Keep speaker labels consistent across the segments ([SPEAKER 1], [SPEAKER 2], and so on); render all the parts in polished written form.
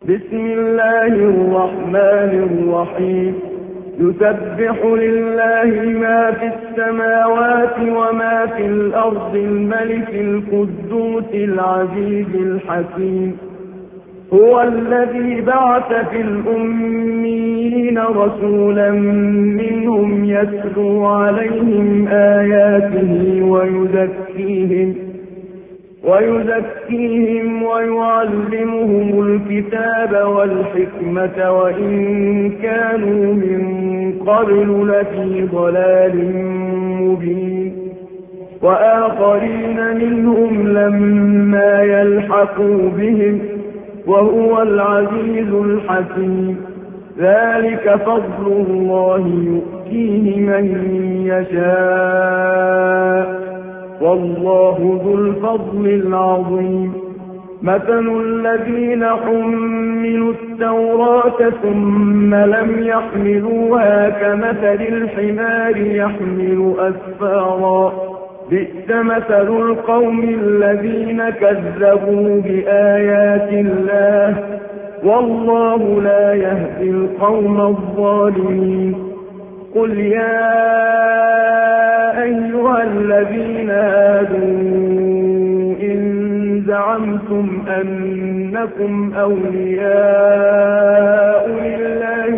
[SPEAKER 1] بسم الله الرحمن الرحيم يسبح لله ما في السماوات وما في الأرض الملك القدوس العزيز الحكيم هو الذي بعث في الأميين رسولا منهم يتلو عليهم آياته ويزكيهم ويعلمهم الكتاب والحكمة وإن كانوا من قبل لفي ضلال مبين وآخرين منهم لما يلحقوا بهم وهو العزيز الحكيم ذلك فضل الله يؤتيه من يشاء والله ذو الفضل العظيم مثل الذين حملوا التوراة ثم لم يحملوها كمثل الحمار يحمل أسفارا بئس مثل القوم الذين كذبوا بآيات الله والله لا يهدي القوم الظالمين قل يا أيها الذين هادوا إن زعمتم أنكم أولياء لله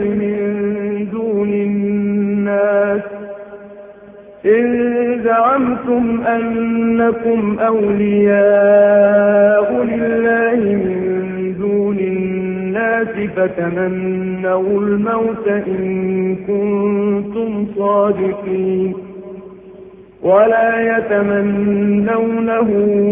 [SPEAKER 1] من دون الناس فتمنوا الموت إن كنتم صادقين ولا يتمنونه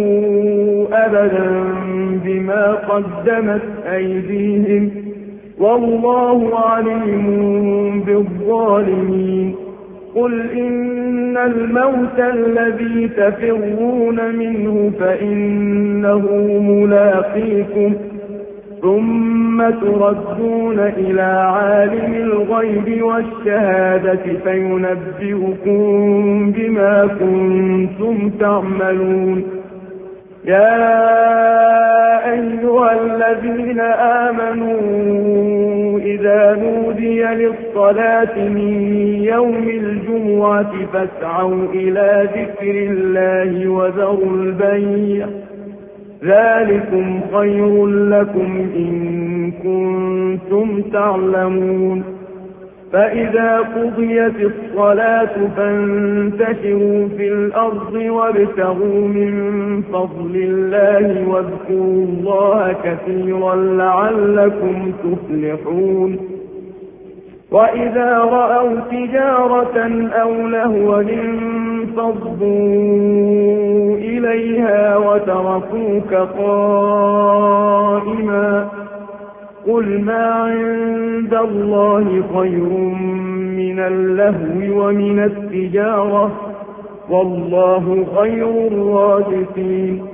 [SPEAKER 1] أبدا بما قدمت أيديهم والله عليم بالظالمين قل إن الموت الذي تفرون منه فإنه ملاقيكم ثم تردون إلى عالم الغيب والشهادة فينبئكم بما كنتم تعملون يا أيها الذين آمنوا إذا نودي للصلاة من يوم الجمعة فاسعوا إلى ذكر الله وذروا البيع ذلكم خير لكم إن كنتم تعلمون فإذا قضيت الصلاة فانتشروا في الأرض وابتغوا من فضل الله واذكروا الله كثيرا لعلكم تفلحون وإذا رأوا تجارة أو لهوا انفضوا إليها وتركوك قائما قل ما عند الله خير من اللهو ومن التجارة والله خير الرازقين